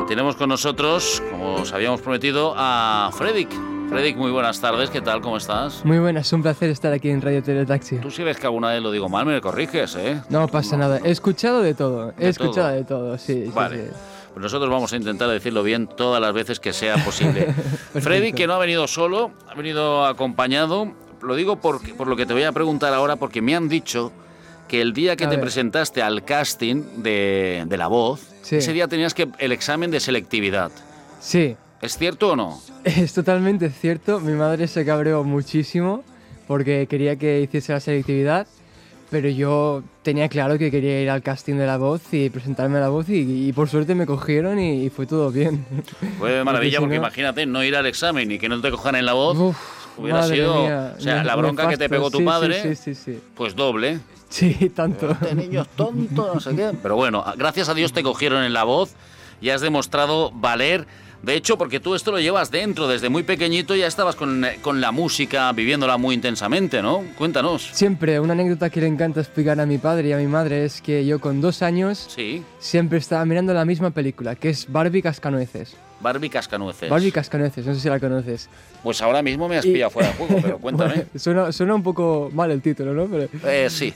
Tenemos con nosotros, como os habíamos prometido, a Fredrik. Fredrik, muy buenas tardes, ¿qué tal? ¿Cómo estás? Muy buenas, un placer estar aquí en Radio Teletaxi. Tú si ves que alguna vez lo digo mal, me corriges, ¿eh? No pasa nada, he escuchado de todo, de todo, sí. Vale. Sí. Pues nosotros vamos a intentar decirlo bien todas las veces que sea posible. Fredrik, que no ha venido solo, ha venido acompañado. Lo digo por lo que te voy a preguntar ahora, porque me han dicho que el día que te presentaste al casting de La Voz, ese día tenías el examen de selectividad. Sí. ¿Es cierto o no? Es totalmente cierto. Mi madre se cabreó muchísimo porque quería que hiciese la selectividad, pero yo tenía claro que quería ir al casting de La Voz y presentarme a La Voz y por suerte me cogieron y fue todo bien. Fue maravilla porque imagínate no ir al examen y que no te cojan en La Voz. Hubiera sido, mía, o sea, la bronca que te pegó tu padre, sí. Pues doble. Sí, tanto. Este niño es tonto, no sé qué. Pero bueno, gracias a Dios te cogieron en La Voz y has demostrado valer. De hecho, porque tú esto lo llevas dentro, desde muy pequeñito ya estabas con la música, viviéndola muy intensamente, ¿no? Cuéntanos. Siempre, una anécdota que le encanta explicar a mi padre y a mi madre es que yo con 2 años siempre estaba mirando la misma película, que es Barbie Cascanueces. Barbie Cascanueces. Barbie Cascanueces, no sé si la conoces. Pues ahora mismo me has pillado fuera de juego, pero cuéntame. Bueno, suena un poco mal el título, ¿no? Pero, sí.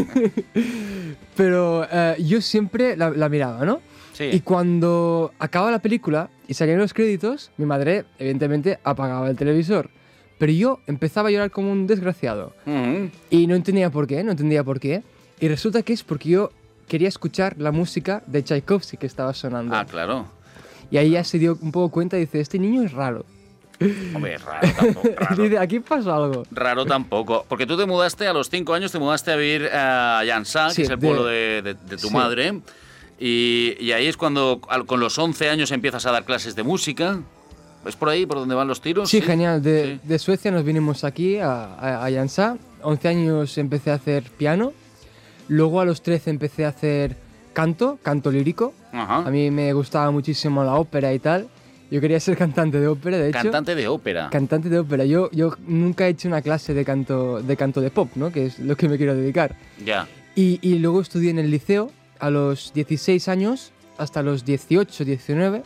Pero yo siempre la miraba, ¿no? Sí. Y cuando acaba la película y salían los créditos, mi madre, evidentemente, apagaba el televisor. Pero yo empezaba a llorar como un desgraciado. Y no entendía por qué. Y resulta que es porque yo quería escuchar la música de Tchaikovsky que estaba sonando. Ah, claro. Y ahí ya se dio un poco cuenta y dice, este niño es raro. Hombre, raro tampoco. Raro. Dice, aquí pasa algo. Raro tampoco. Porque tú te mudaste a los 5 años, te mudaste a vivir a Llançà, que es el pueblo de tu madre. Y ahí es cuando con los 11 años empiezas a dar clases de música. ¿Es por ahí por donde van los tiros? Sí, genial. De Suecia nos vinimos aquí a Llançà. 11 años empecé a hacer piano. Luego a los 13 empecé a hacer canto lírico. Ajá. A mí me gustaba muchísimo la ópera y tal. Yo quería ser cantante de ópera, de hecho. ¿Cantante de ópera? Cantante de ópera. Yo nunca he hecho una clase de canto de pop, ¿no? Que es lo que me quiero dedicar. Ya. Y luego estudié en el liceo a los 16 años hasta los 18, 19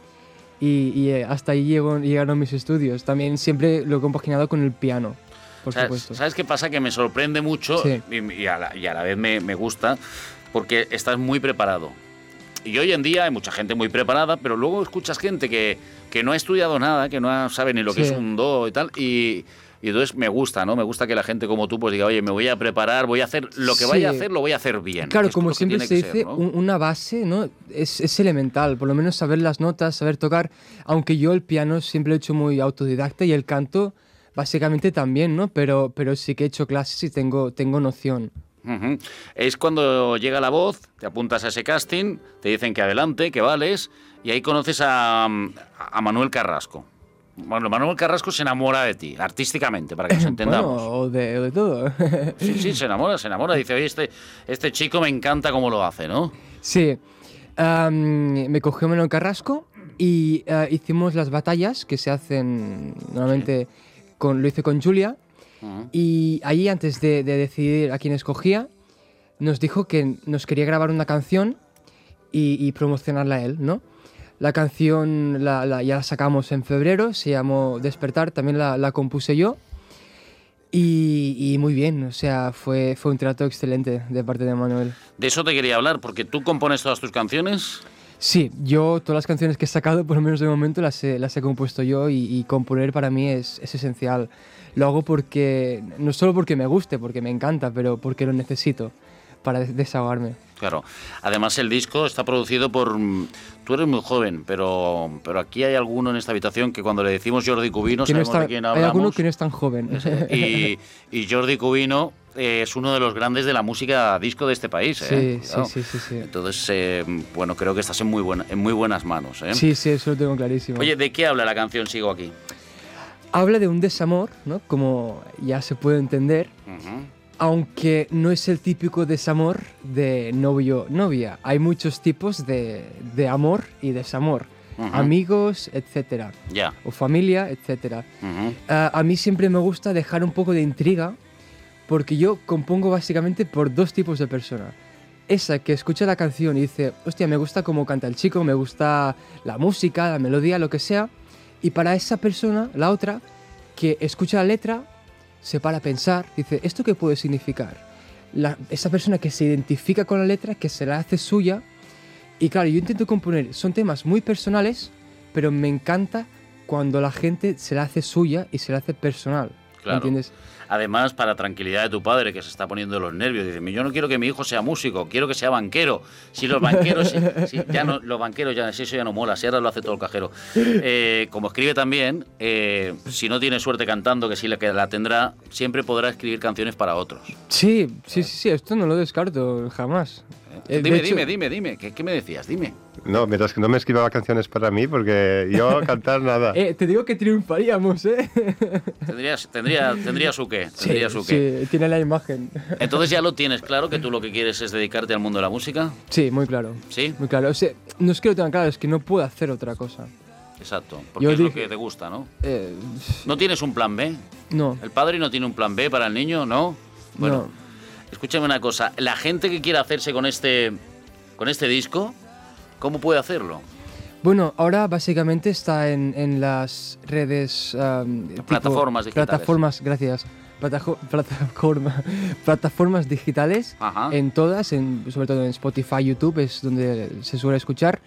y hasta ahí llegaron mis estudios. También siempre lo he compaginado con el piano, por supuesto. ¿Sabes qué pasa? Que me sorprende mucho y a la vez me gusta porque estás muy preparado. Y hoy en día hay mucha gente muy preparada, pero luego escuchas gente que no ha estudiado nada, que no sabe ni lo que es un do y tal, y entonces me gusta, ¿no? Me gusta que la gente como tú pues diga, oye, me voy a preparar, voy a hacer lo que vaya a hacer, lo voy a hacer bien. Claro, como siempre se dice, ¿no? una base, ¿no? Es elemental, por lo menos saber las notas, saber tocar, aunque yo el piano siempre lo he hecho muy autodidacta y el canto básicamente también, ¿no? Pero sí que he hecho clases y tengo noción. Uh-huh. Es cuando llega La Voz, te apuntas a ese casting, te dicen que adelante, que vales, y ahí conoces a Manuel Carrasco. Bueno, Manuel Carrasco se enamora de ti, artísticamente, para que nos entendamos. Bueno, o de todo. Sí, se enamora. Dice, oye, este chico me encanta cómo lo hace, ¿no? Sí. Me cogió Manuel Carrasco y hicimos las batallas que se hacen normalmente, lo hice con Julia. Uh-huh. Y allí, antes de decidir a quién escogía, nos dijo que nos quería grabar una canción y promocionarla a él, ¿no? La canción ya la sacamos en febrero, se llamó Despertar, también la compuse yo. Y muy bien, o sea, fue un trato excelente de parte de Manuel. De eso te quería hablar, porque tú compones todas tus canciones. Sí, yo todas las canciones que he sacado, por lo menos de momento, las he compuesto yo y componer para mí es esencial. Lo hago porque, no solo porque me guste, porque me encanta, pero porque lo necesito para desahogarme. Claro. Además, el disco está producido por... Tú eres muy joven, pero aquí hay alguno en esta habitación que cuando le decimos Jordi Cubino sabemos de quién hablamos. Hay alguno que no es tan joven. Y Jordi Cubino es uno de los grandes de la música disco de este país. Sí. Entonces, bueno, creo que estás en muy buenas manos. Sí, eso lo tengo clarísimo. Oye, ¿de qué habla la canción Sigo Aquí? Habla de un desamor, ¿no? Como ya se puede entender. Uh-huh. Aunque no es el típico desamor de novio-novia. Hay muchos tipos de amor y desamor. Uh-huh. Amigos, etcétera. Yeah. O familia, etcétera. Uh-huh. A mí siempre me gusta dejar un poco de intriga porque yo compongo básicamente por 2 tipos de personas. esa que escucha la canción y dice, hostia, me gusta cómo canta el chico, me gusta la música, la melodía, lo que sea. Y para esa persona, la otra, que escucha la letra, se para a pensar, dice, ¿esto qué puede significar? Esa persona que se identifica con la letra, que se la hace suya. Y claro, yo intento componer, son temas muy personales, pero me encanta cuando la gente se la hace suya y se la hace personal. Claro. ¿Entiendes? Además, para tranquilidad de tu padre, que se está poniendo los nervios, dice, yo no quiero que mi hijo sea músico, quiero que sea banquero. Si los banqueros, ya no, los banqueros ya, si eso ya no mola, si ahora lo hace todo el cajero. Como escribe también, si no tiene suerte cantando, que sí la tendrá, siempre podrá escribir canciones para otros. Sí, esto no lo descarto jamás. Dime, ¿qué me decías? Dime. No, mientras que no me escribaba canciones para mí, porque yo cantar nada. Te digo que triunfaríamos, ¿eh? Tendría su qué. Sí, tiene la imagen. Entonces ya lo tienes claro, que tú lo que quieres es dedicarte al mundo de la música. Sí, muy claro. ¿Sí? Muy claro. O sea, no es que lo tenga claro, es que no puedo hacer otra cosa. Exacto, porque es lo que te gusta, ¿no? ¿No tienes un plan B? No. ¿El padre no tiene un plan B para el niño? ¿No? Bueno, no. Escúchame una cosa. La gente que quiera hacerse con este disco, ¿cómo puede hacerlo? Bueno, ahora básicamente está en las redes... plataformas digitales. Plataformas digitales. Ajá. En todas, sobre todo en Spotify, YouTube, es donde se suele escuchar.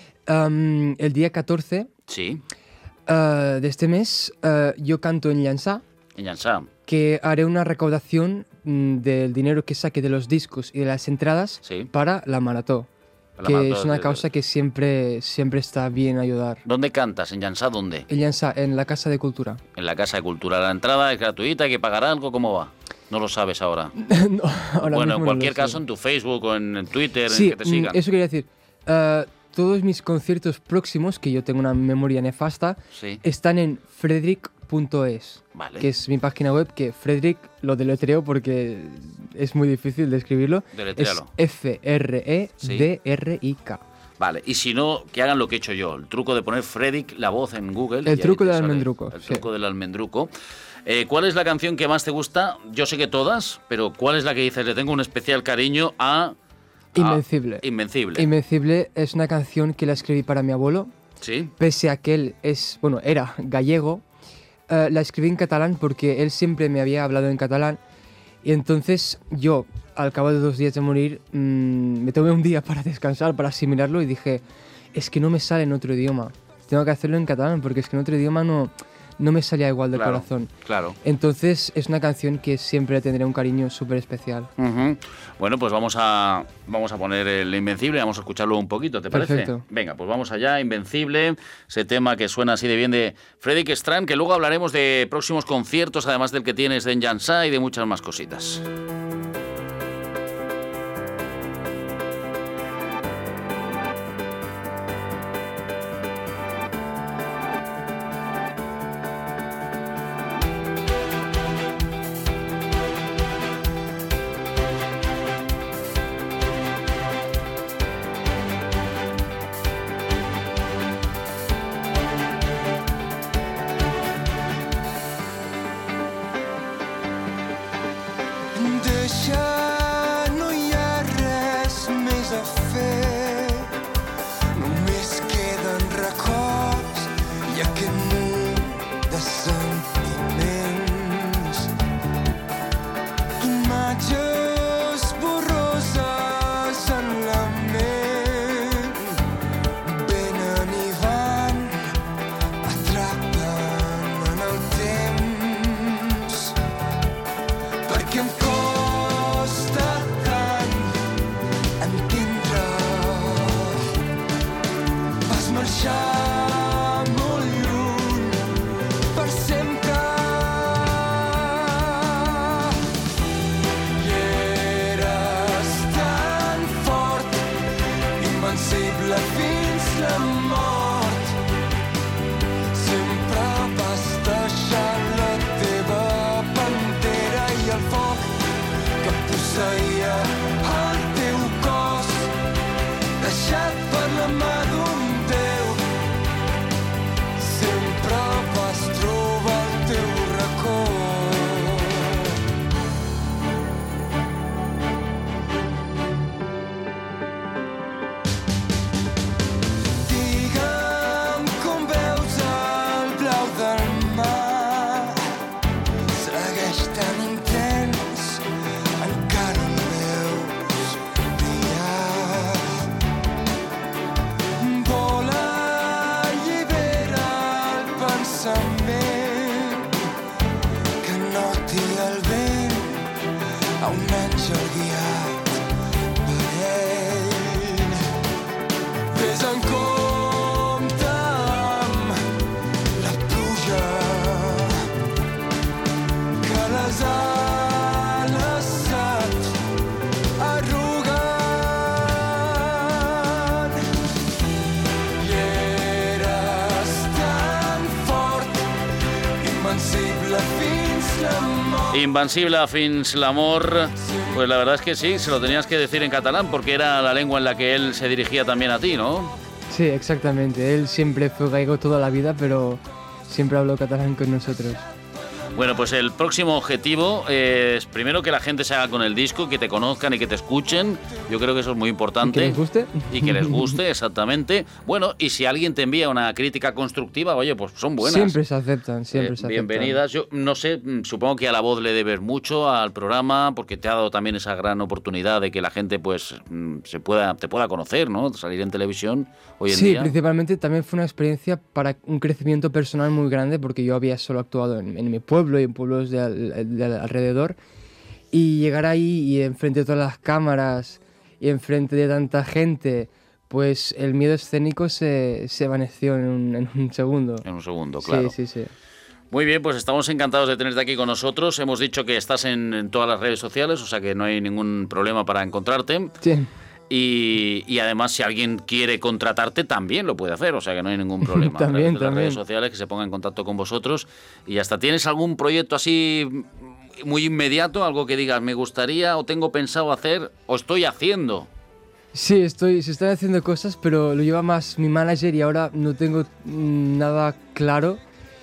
El día 14 sí. De este mes yo canto en Llançà. En Llançà. Que haré una recaudación del dinero que saque de los discos y de las entradas para la marató. Que es una causa que siempre está bien ayudar. ¿Dónde cantas? ¿En Llançà dónde? En Llançà, en la Casa de Cultura. En la Casa de Cultura. ¿La entrada es gratuita? ¿Hay que pagar algo? ¿Cómo va? No lo sabes ahora. No, ahora bueno, mismo en cualquier no caso, en tu Facebook o en Twitter, sí, en que te sigan. Eso quería decir. Todos mis conciertos próximos, que yo tengo una memoria nefasta, están en frederick.es, vale. Que es mi página web, que Frederick lo deletreo porque es muy difícil de escribirlo. Deletréalo. Es Fredrik. Vale, y si no, que hagan lo que he hecho yo, el truco de poner Frederick, la voz en Google. El truco del almendruco. El truco del almendruco. ¿Cuál es la canción que más te gusta? Yo sé que todas, pero ¿cuál es la que dices? Le tengo un especial cariño a... Invencible. Invencible es una canción que la escribí para mi abuelo. Sí. Pese a que él era gallego, la escribí en catalán porque él siempre me había hablado en catalán. Y entonces yo, al cabo de 2 días de morir, me tomé un día para descansar, para asimilarlo y dije, es que no me sale en otro idioma. Tengo que hacerlo en catalán porque es que en otro idioma no me salía igual del corazón. Claro. Entonces es una canción que siempre tendré un cariño súper especial. Bueno, pues vamos a poner el Invencible, vamos a escucharlo un poquito, ¿te parece? Perfecto. Venga, pues vamos allá, Invencible, ese tema que suena así de bien de Frederick Strand, que luego hablaremos de próximos conciertos, además del que tienes en Llançà y de muchas más cositas. Deixa Invencible fins l'amor. Pues la verdad es que sí, se lo tenías que decir en catalán porque era la lengua en la que él se dirigía también a ti, ¿no? Sí, exactamente. Él siempre fue gallego toda la vida, pero siempre habló catalán con nosotros. Bueno, pues el próximo objetivo es primero que la gente se haga con el disco, que te conozcan y que te escuchen. Yo creo que eso es muy importante. ¿Y que les guste? Y que les guste, exactamente. Bueno, y si alguien te envía una crítica constructiva, oye, pues son buenas. Siempre se aceptan, siempre se aceptan. Bienvenidas. Yo no sé, supongo que a La Voz le debes mucho al programa, porque te ha dado también esa gran oportunidad de que la gente pues te pueda conocer, ¿no? Salir en televisión hoy en día. Sí, principalmente también fue una experiencia para un crecimiento personal muy grande, porque yo había solo actuado en mi pueblo y en pueblos de alrededor, y llegar ahí y enfrente de todas las cámaras y enfrente de tanta gente, pues el miedo escénico se evaneció en un segundo. En un segundo, claro. Sí. Muy bien, pues estamos encantados de tenerte aquí con nosotros. Hemos dicho que estás en todas las redes sociales, o sea que no hay ningún problema para encontrarte. Sí. Y además, si alguien quiere contratarte, también lo puede hacer, o sea que no hay ningún problema. También. Las redes sociales, que se ponga en contacto con vosotros y hasta. ¿Tienes algún proyecto así muy inmediato, algo que digas, me gustaría o tengo pensado hacer o estoy haciendo? Sí, se están haciendo cosas, pero lo lleva más mi manager y ahora no tengo nada claro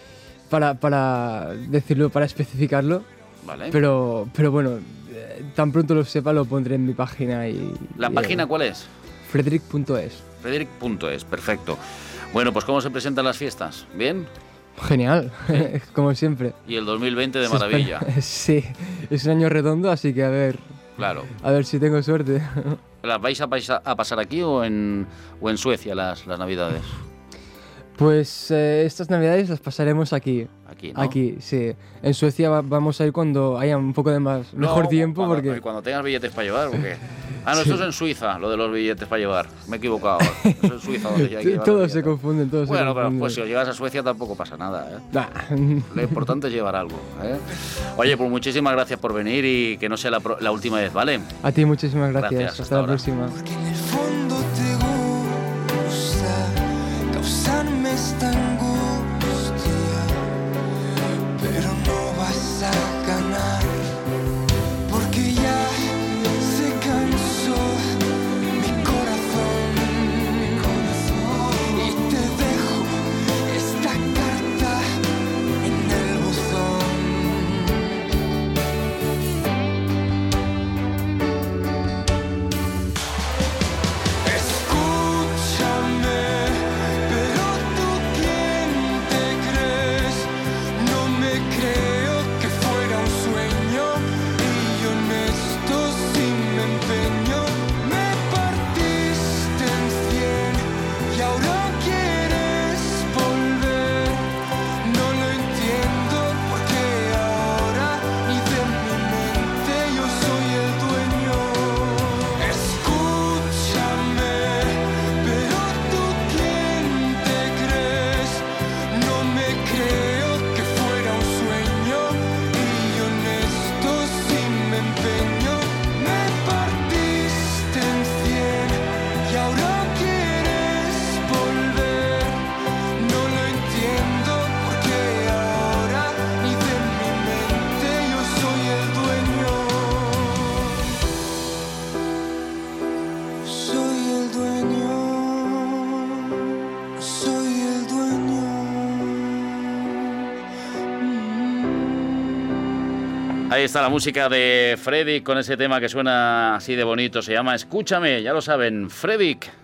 para decirlo, para especificarlo. Vale. Pero bueno, tan pronto lo sepa lo pondré en mi página. ¿La página cuál es? Frederick.es. Frederick.es, perfecto. Bueno, pues ¿cómo se presentan las fiestas? ¿Bien? Genial, como siempre. Y el 2020 de maravilla. Sí, es un año redondo, así que a ver si tengo suerte. ¿Las vais a pasar aquí o en Suecia las Navidades? Pues estas Navidades las pasaremos aquí. Aquí, ¿no? Aquí, sí. En Suecia vamos a ir cuando haya un poco de mejor tiempo. Cuando tengas billetes para llevar, ¿o qué? Ah, no, esto es en Suiza, lo de los billetes para llevar. Me he equivocado. Es en Suiza donde ya hay que llevar. Todos se confunden, Bueno, pero pues si os llevas a Suecia tampoco pasa nada, ¿eh? Nah. Lo importante es llevar algo, ¿eh? Oye, pues muchísimas gracias por venir y que no sea la última vez, ¿vale? A ti muchísimas gracias. Hasta la ahora. próxima. Porque en el fondo te gusta causarme esta angustia, pero no vas a ganar, porque ya se cansó mi corazón, y te dejo esta carta en el buzón. Escúchame, pero tú quién te crees, no me creo que fuera un sueño, y honesto si me empeño, me partiste en 100 y ahora quieres volver, no lo entiendo porque ahora ni de mi mente yo soy el dueño. Escúchame, pero tú quién te crees, no me creo que fuera un sueño, y honesto si me empeño, me partiste en 100 y ahora quieres volver, no lo entiendo porque ahora ni de mi mente yo soy el dueño. Soy el dueño, soy el dueño. Ahí está la música de Freddy con ese tema que suena así de bonito. Se llama Escúchame, ya lo saben, Freddy.